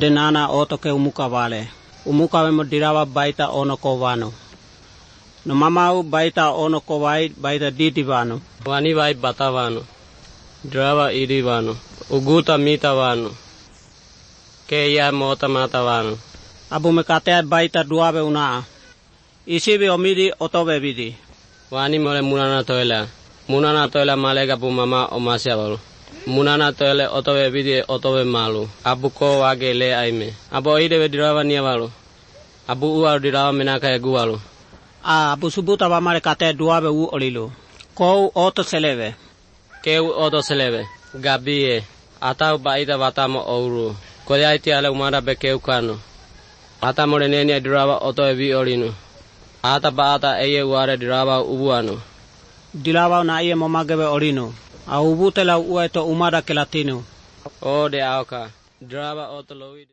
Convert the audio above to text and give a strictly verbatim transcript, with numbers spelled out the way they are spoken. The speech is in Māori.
de nana otoke umuka vale. Umuka vemo dirawa baita ono kovano. No mamau baita ono kovai baita ditivano. Wani vai batavano. Dirawa irivano. Uguta mitavano. Keia mota matavano. Abu mekatea baita duave unaa. Isivi omidi otobe vidi. Wani mole munana toela. Munana toela malega pu mama omasiavalo. Munana toele otobe vidi otobe malu. Abu ko wage le aime. Abu ide dirawa niavalo. Abu uar dirawa menaka egualo. Ah, abu subuta vamare kate duave u olilo. Kou oto seleve. Keu oto seleve. Gabie. Atau baita watamo ouru. Kode aiti ale umara bekeu kano. Ata more nenia dirawa oto evi olino. Ata baata eye uare dirawa ubuano. Dirawa na iye momagebe olino. A ubutela ueto umara kelatino. O de auka. Dirawa oto loid.